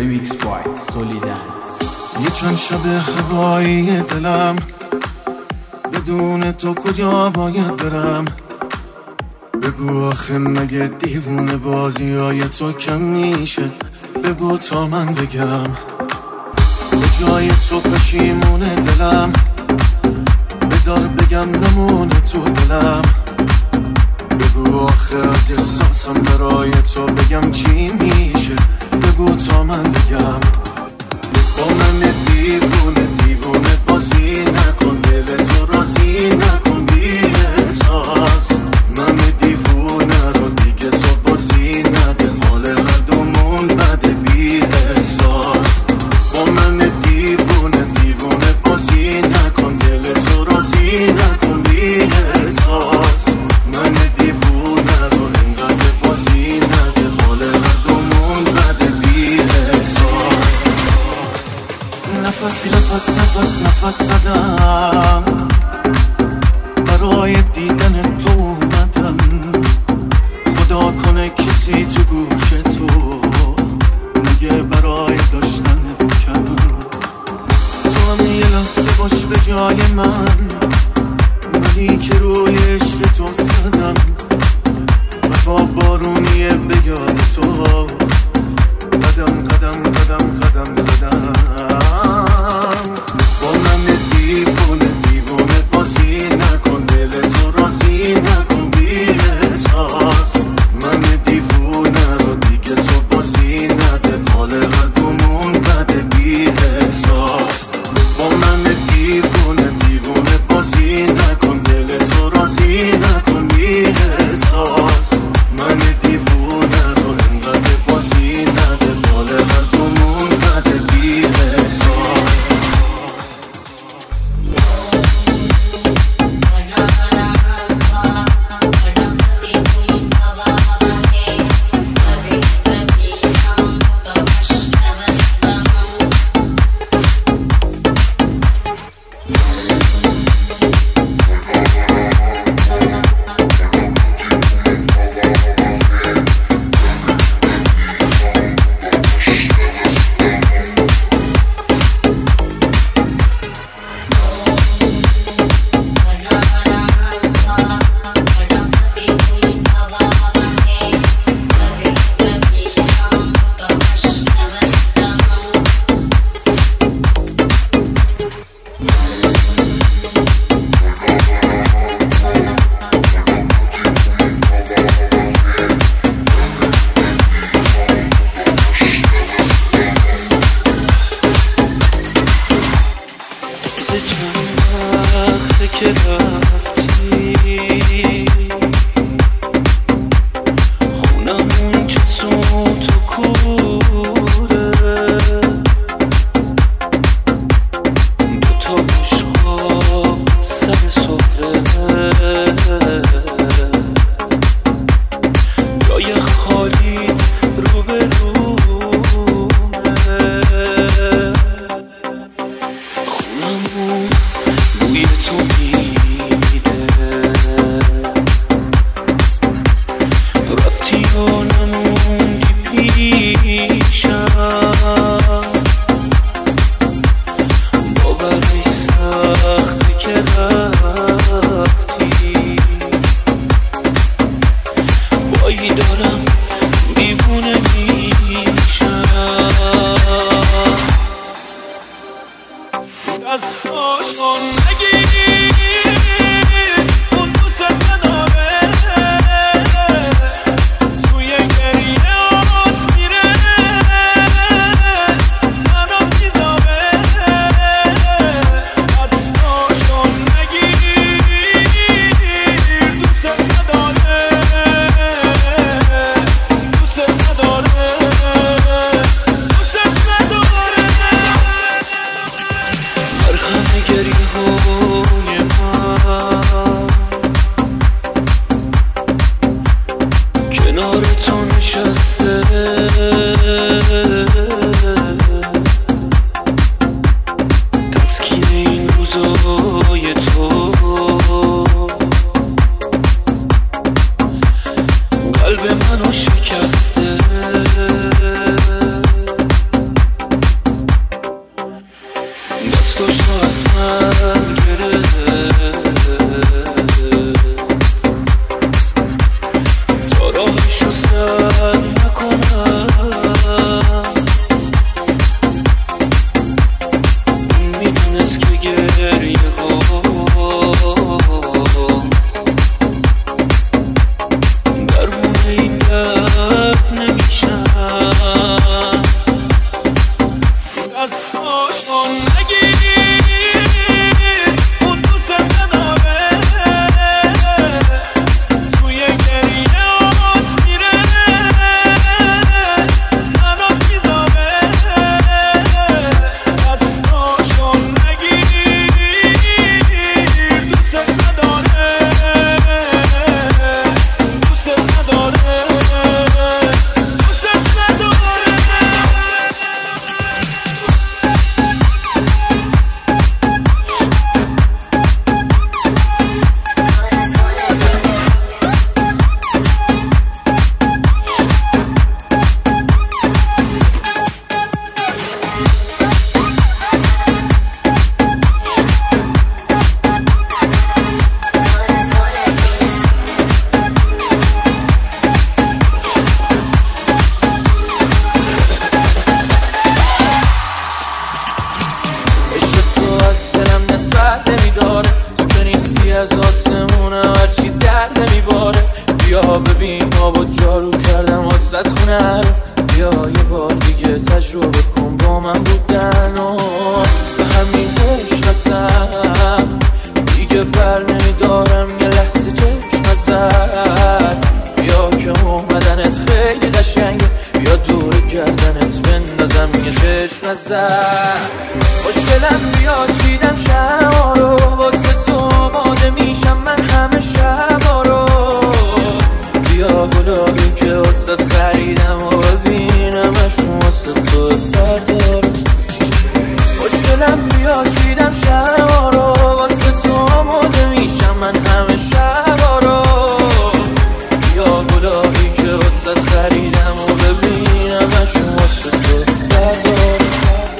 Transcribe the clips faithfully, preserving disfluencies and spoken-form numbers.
Remix by Solidance. یه چند شب هوایی دلم بدون تو کجا باید برم؟ بگو آخه مگه دیوونه بازی های تو کم میشه؟ بگو تا من بگم به جای تو پشیمونه دلم، بذار بگم نمونه تو دلم. بگو آخه از احساسم برای تو بگم چی میشه؟ بگو تا من بگم. با من دیوونه دیوونه بازی نکن، دل تو راضی نکن بی احساس. من دیوونه رو دیگه تو بازی نده، حال هر دومون بده بی احساس. با من دیوونه دیوونه بازی نکن، دل تو راضی نکن بی احساس. من دیوونه رو انقدر بازی نده، حال هر دومون بده بی احساس. نفس نفس نفس نفس زدم برای دیدن تو اومدم. خدا کنه کسی تو گوش تو میگه برای داشتن کم. تو هم یه لحظه باش به جای من، منی که روی عشق تو زدم و با بارونیه به یاد تو قدم قدم قدم قدم زدم. با من دیوونه دیوونه بازی نکن، دل تو راضی نکن بی احساس. من دیوونه رو دیگه تو بازی نده، حال هر دومون بده بی احساس. با من دیوونه دیوونه بازی نکن، دل تو راضی نکن بی احساس. من دیوونه رو انقدر بازی نده، حال هر دومون بده بی احساس. که رفتی خونمون چه سوت و کوره، دوتا بشقاب سر سفره، جای خالیت رو به رومه. خونمون بوی تو میده، رفتی و نموندی پیشم. باورش سخته که رفتی، بایی دارم دیوونه میشم. دستاشو نگیر اون دوست نداره، توی گریهات میره زنم میذاره. دستاشو نگیر دوست نداره، دوست نداره، دوست نداره. مرهم گریه های من کنار تو نشسته، تسکین این روزای تو قلب منو شکسته. دستاشو از من گرفت تا راهشو سد نکنم میدونست که گریه ها درمون این درد نمیشن دستاشو نگیر اون دوست نداره توی گریهات میره زنات میذاره دستاشو نگیر دوست نداره دوست نداره دوست نداره از آسمونه هرچی درد نمیباره بیا ببین آب و جارو کردم واسه خونه رو بیا یه بار دیگه تجربه کن با من بودن و به همین عشق هستم دیگه بر نمیدارم یه لحظه چشم ازت بیا که اومدنت خیلی قشنگه بیا دور گردنت بندازم یه چشم ازت خوشگلم بیا چیدم شما رو واسه تو میشم من همه شبا رو بیا گلایی که واسه خریدم و ببینمشون واسه تو بردارم خوشگلم بیا چیدم شبا رو واسه تو آماده میشم من همه شبا رو بیا گلایی که واسه خریدم و ببینمشون واسه تو بردارم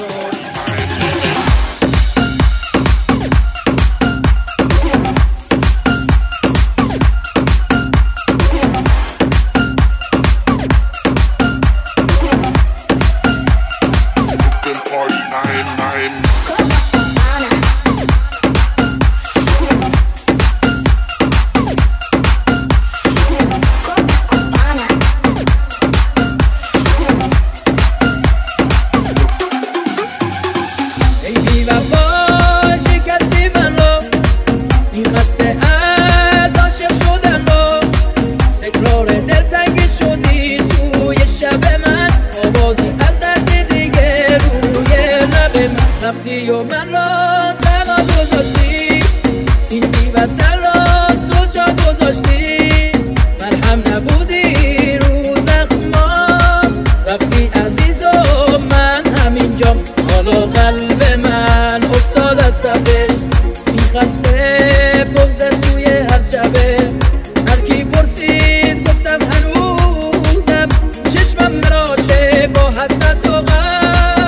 رفتی و من را تنها گذاشتی این بی‌وطن را تو جا گذاشتی مرهم نبودی رو زخمام رفتی عزیز و من همینجام حالا قلب من افتاد از تپه میخسته بغضت توی هر شبه هر کی پرسید گفتم هنوزم چشمم مراشه با حسرت و غم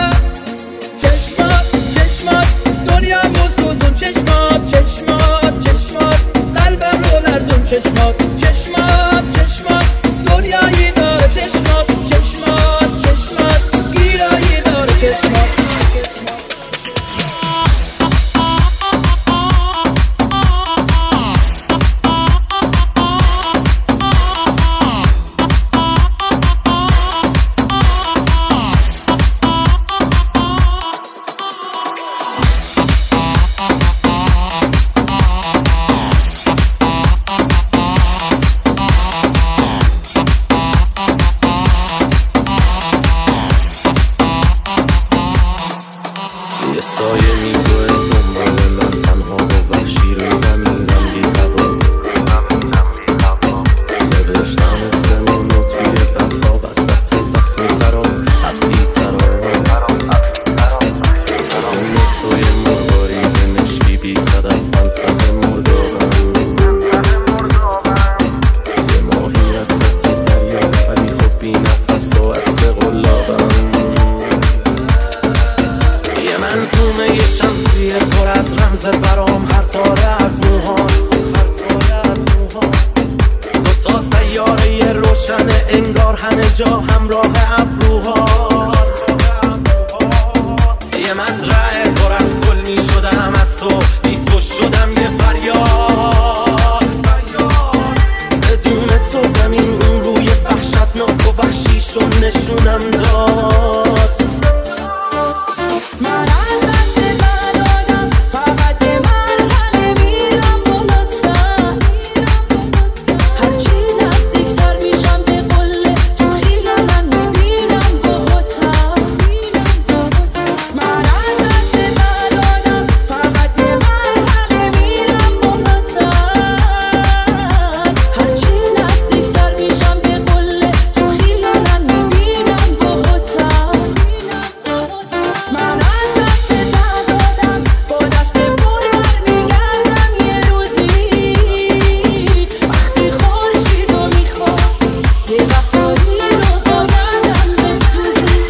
چشمات چشمات چشمات دنیایی داره چشمات چشمات چشمات گیرایی داره چشمات یه سایه میگوه دنبال من تنها و وحشی رو زمینم بی هوا نوشتم اسمون رو توی بطها وسط زخمی ترا حفلی ترا دون توی مرواری به مشکی بی صدف فانتم مردابم یه ماهی رسد دریا ولی خب بی نفس و اصل قلابم یه منظومه یه شمسیه پر از رمز برام، هر تاره از موهات، هر تاره از موهات. دوتا سیاره روشن انگار همه جا همراه ابروهات. یه مزرعه پر از گل می شدم از تو، بی تو شدم یه فریاد. بدون تو زمین اون روی وحشتناک و وحشیشو نشونم داد. من از دست دادم فقط یه مرحله میرم بالاتر، هرچی نزدیکتر میشم به قله تو خیالم میبینم باهاتر. من از دست دادم فقط یه مرحله میرم بالاتر، هرچی نزدیکتر میشم به قله تو خیالم میبینم باهاتر. من از دست دادم با دست پر برمیگردم یه روزی، وقتی خورشیدو میخوام یه وقتایی رو با گردم بسوزی.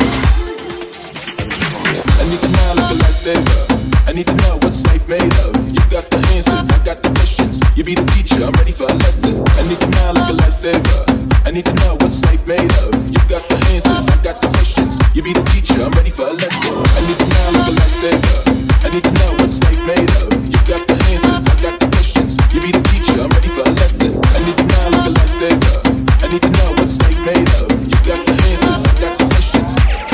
I need to know like a lifesaver. I need to know what's life made of. You got the answers, I got the questions. You be the teacher, I'm ready for a lesson. I need to know like a lifesaver. I need to know what's life made of. You got the answers, I got the questions. You be the teacher, I'm ready for a lesson. I need to know like a lifesaver. I need to know what's life made of. You got the answers, I got the questions. You be the teacher, I'm ready for a lesson. I need to know like a lifesaver. I need to know what's life made of. You got the answers, I got the questions.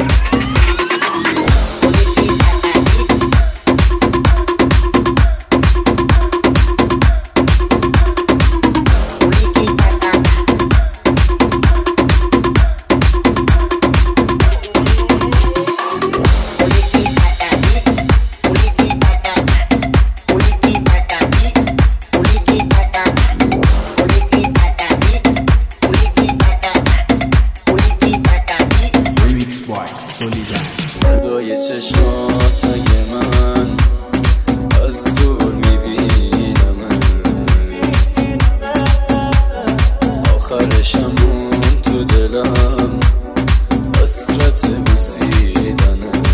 Remix by Solidance. صدای چشماتای من از دور میبینمت، آخرشم مون تو دلم حسرت بوسیدنت.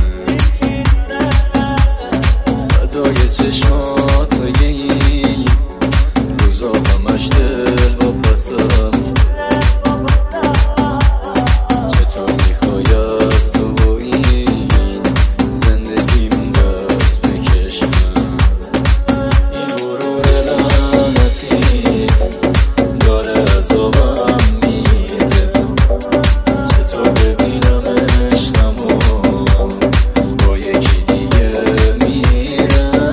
فدای چشماتای این روزا همش دل و پسم. چطور میخوای از تو با این زندگیم دست بکشم؟ این غرور لعنتیت داره عذابم میده. چطور ببینم عشقمو با یکی دیگه میرم؟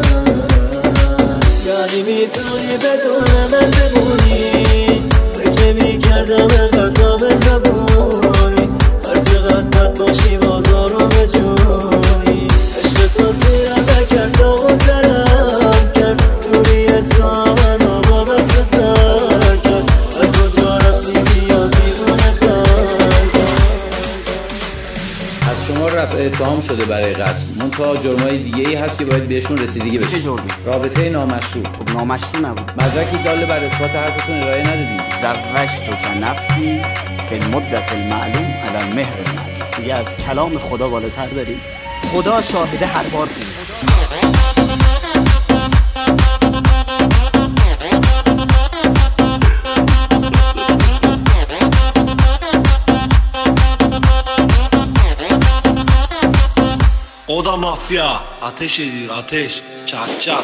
یعنی میتونی بدون من بمونی؟ فکر میکردم انقدر نبوی، هر چقدر بد باشی بازارو به جوی. عشق تو سیرم نکرد داغترم کرد، دوری تو منو با بست تر کرد. هر کجا رفتی بیا دیوونه تر کرد. از شما رفع اتهام شده برای قتل، منتها جرمای دیگه ای هست که باید بهشون رسیدگی بشه. چه جرمی؟ رابطه نامشروع. خب نامشروع نبود. مدرکی دال بر اثبات حرفتون ارائه ندادید. زوجتو که نفسی به مدت المعلوم علی المهر المعلوم. دیگه از کلام خدا بالاتر داریم. خدا شاهده هر بار بود. O da mafya. Ateş ediyor, ateş. Çak çak.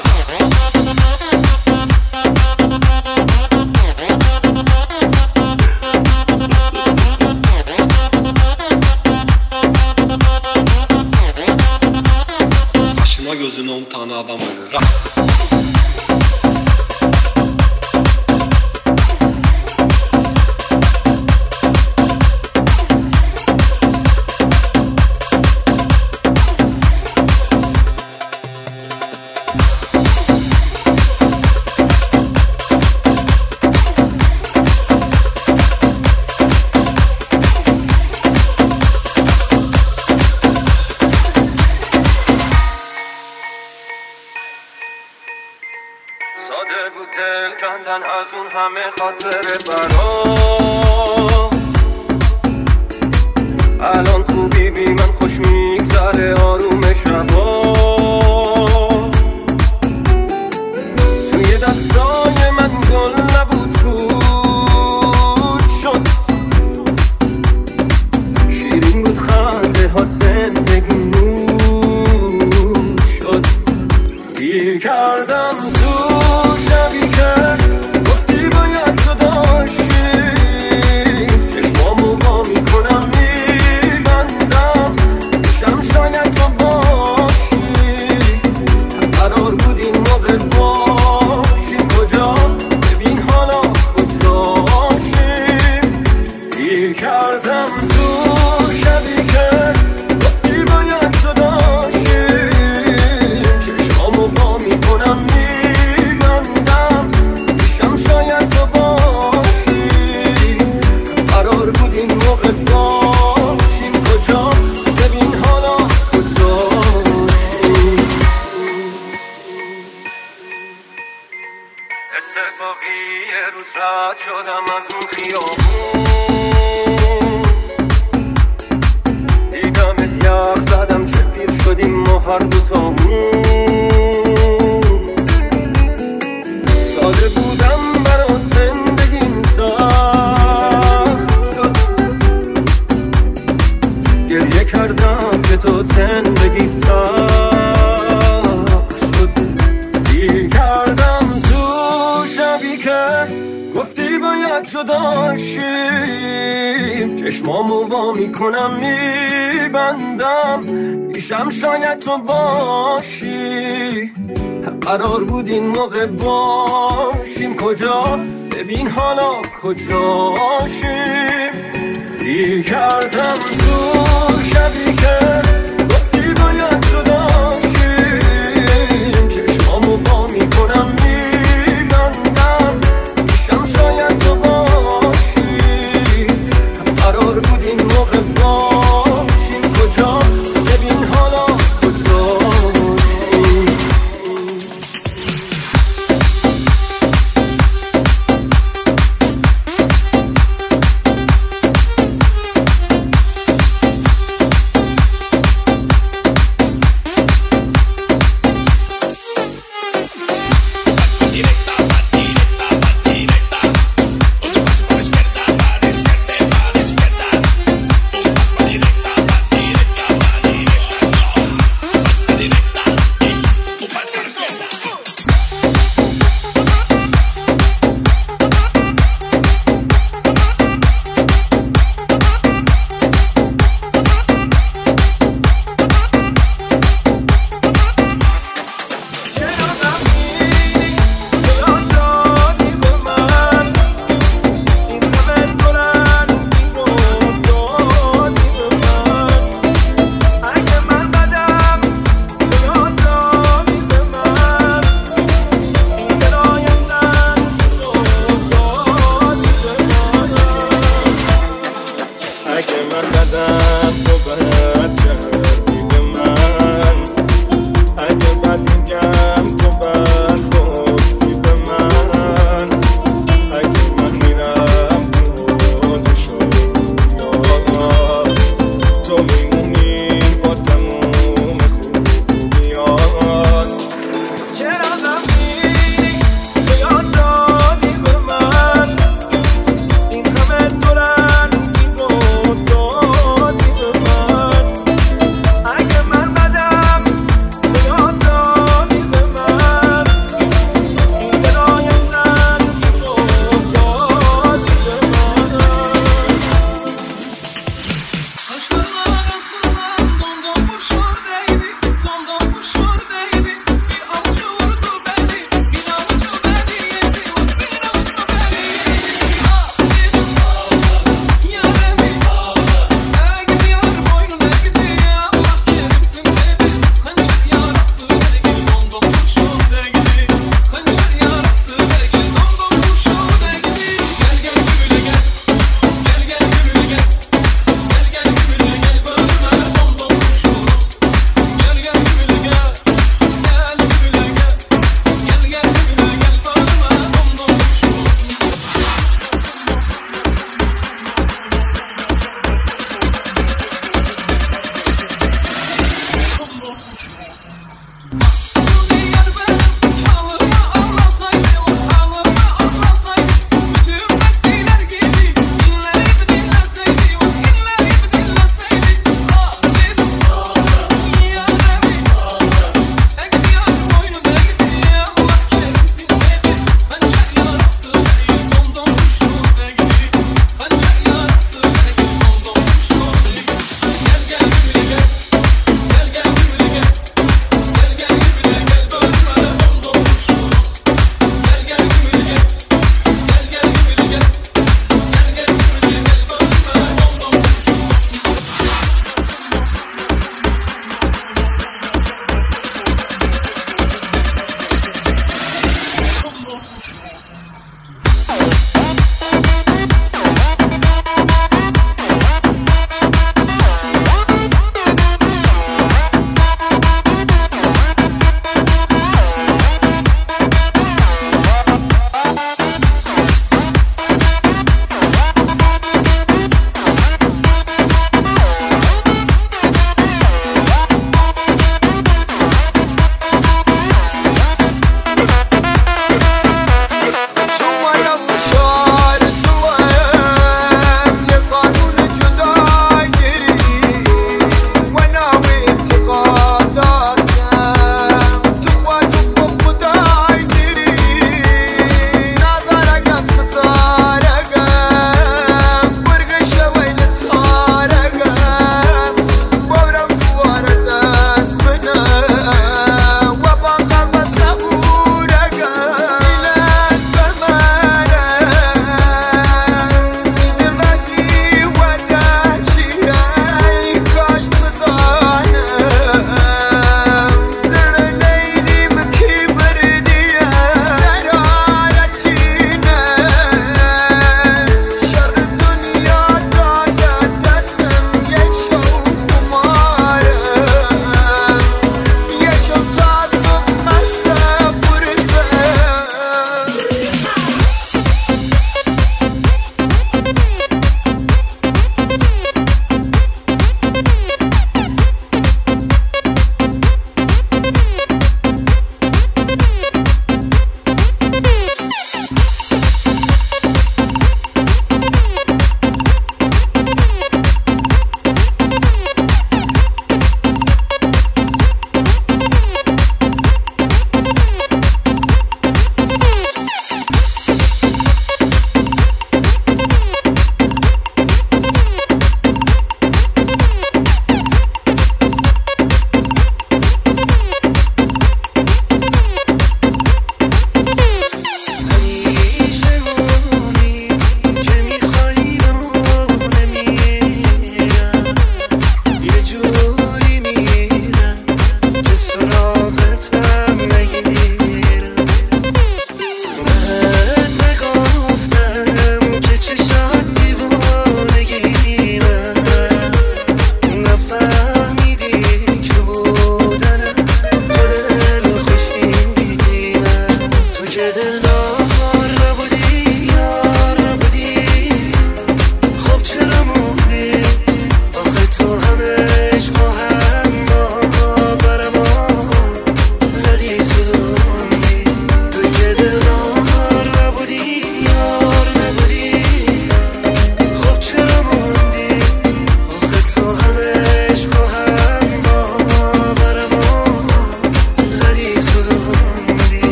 Başına gözüne on tane adam ölür. ساده بود دل کندن از اون همه خاطر برام. الان خوبی بی من خوش میگذره آرومش کردم تو شبی که گفتی باید جدا شی چشمامو وا میکنم میبندم میشم شاید تو باشی قرار بود این موقع باشیم کجا ببین حالا کجاشیم گیر کردم تو شبی که گفتی باید جدا شی چشمامو وا میکنم میبندم میشم شاید تو باشی قرار بود این موقع باشیم کجا ببین حالا کجاشیم اتفاقی یه روز رد شدم از اون خیابون دیدمت یخ زدم چه پیر شدیم ما هر دوتامون ساده بودم برات زندگیم سخت شد گریه کردم که تو زندگی تخت شد گیر کردم تو شبی که گفتی باید جدا شیم چشمامو وا میکنم میبندم میشم شاید تو باشی قرار بود این موقع باشیم کجا ببین حالا کجاشیم گیر کردم تو شبی که گفتی باید جدا شیم چشمامو وا میکنم میبندم میشم شاید تو باشی قرار بود این موقع باشیم کجا ببین حالا کجاشیم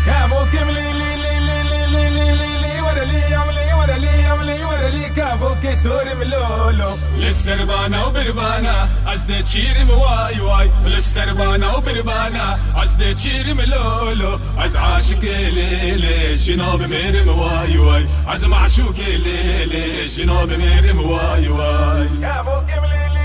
للسربانة وبربانة عزدة تشيري مواي واي للسربانة وبربانة عزدة تشيري ملولو عز عاشق ليلي جنوب ميرم واي واي عز معشوق ليلي جنوب ميرم واي واي يا موكم ليلي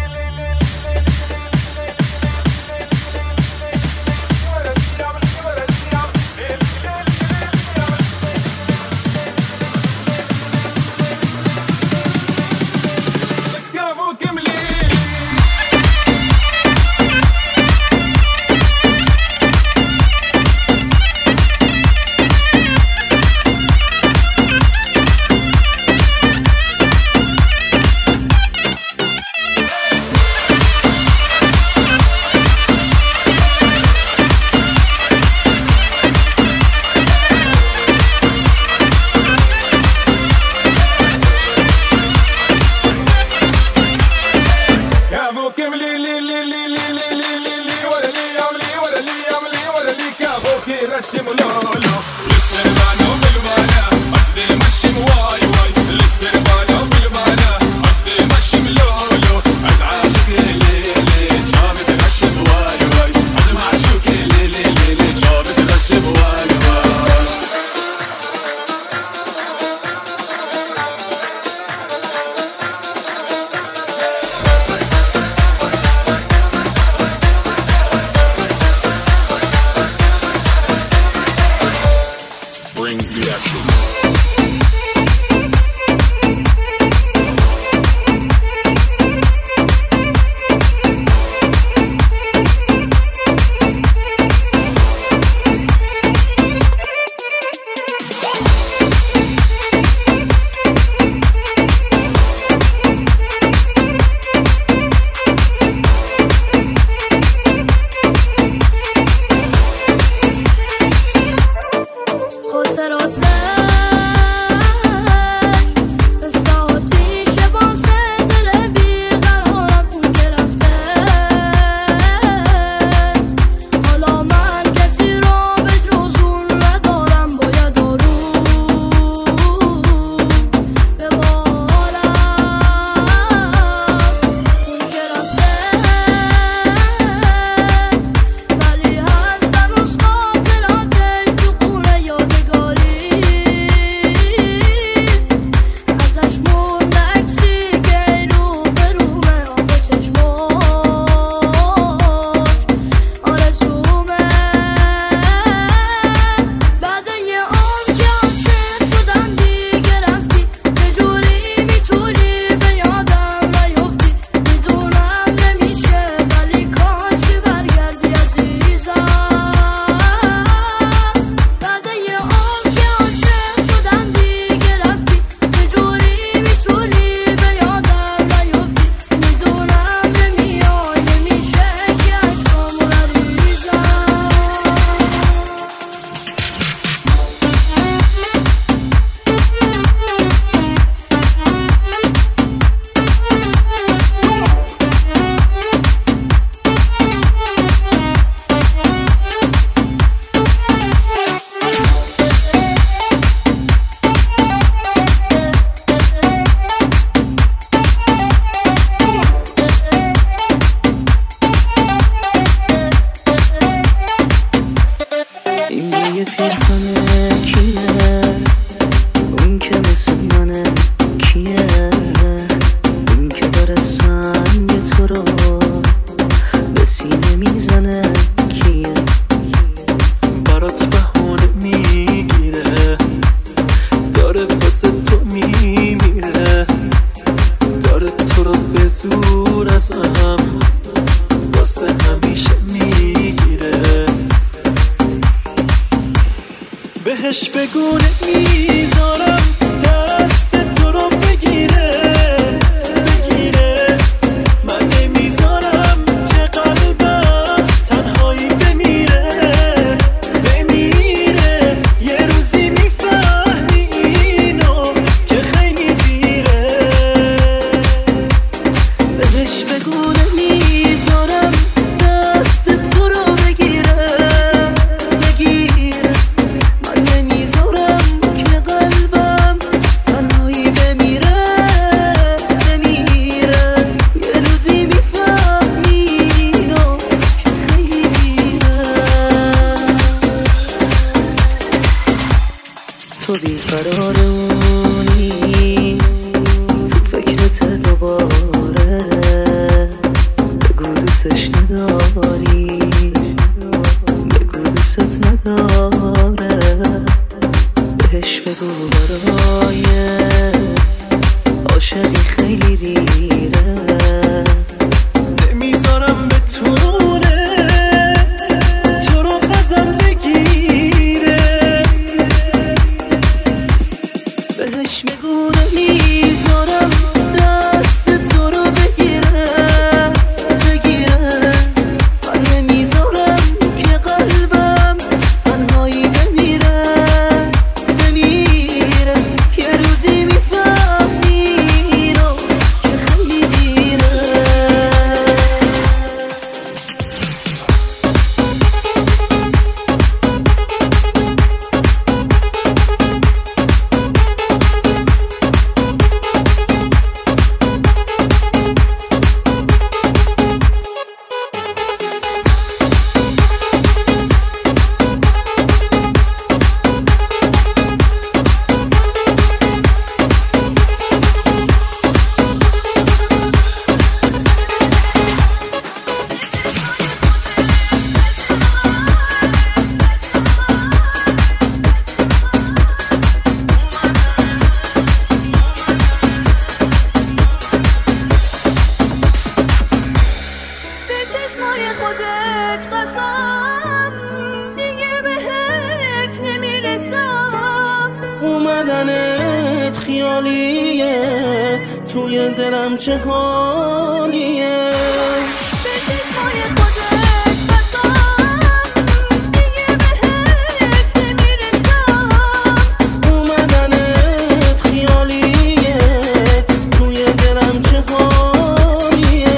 بهش بگو نمیذارم دست تو رو بگیره بگیره من نمیذارم که قلبم تنهایی بمیره بمیره یه روزی میفهمی اینو که خیلی دیره بهش بگو نمیذارم دست تو رو بگیره بگیره قرارمونی تو فکرت دوباره بگو دوستش نداری بگو دوست نداره بهش بگو برای عاشقی خیلی دیره نمیذارم بتونه تو رو ازم بگیره بهش بگو نمیذارم دست تو رو بگیره بگیره من نمیذارم که قلبم تنهایی بمیره بمیره یه روزی میفهمی رو که خیلی دیره چشمای خودت قسم دیگه بهت نمیرسم اومدنت خیالیه توی دلم چه حالیه به چشمای خودت قسم دیگه بهت نمیرسم اومدنت خیالیه توی دلم چه حالیه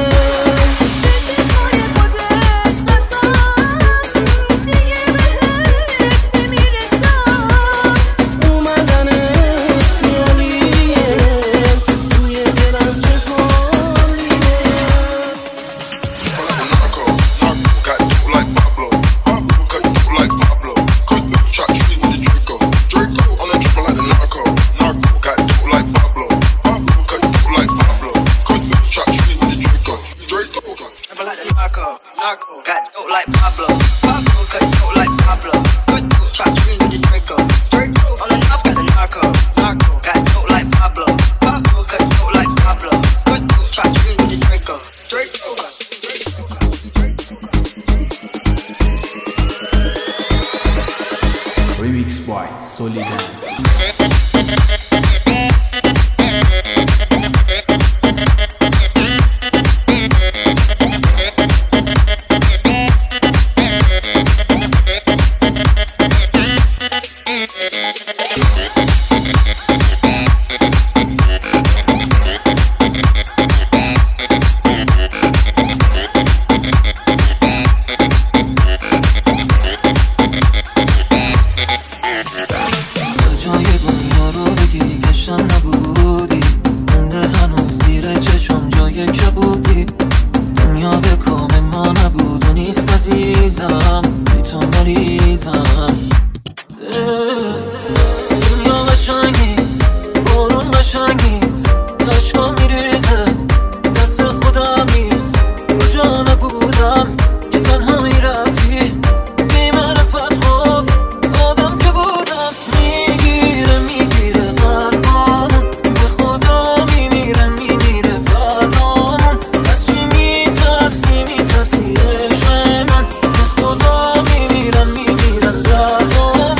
Got dope like Pablo, Pablo cut dope like Pablo. Good dope, try to scream with the Draco. Draco on the knob, got the narco, narco. Got dope like Pablo, Pablo cut dope like Pablo. Good dope, try to scream with the Draco. Draco. Remix by Solidance. عزیزم بی تو مریضم دنیا قشنگیست بارون قشنگیست عشقا میریزه دست خودم نیست کجا نبودم که تنها میرفتی بی معرفت خوف آدم که بودم میگیره میگیره قلبامون به خدا میمیره میمیره فرامون از چی میترسی میترسی عشق من به خدا میمیرم میمیرم دردامون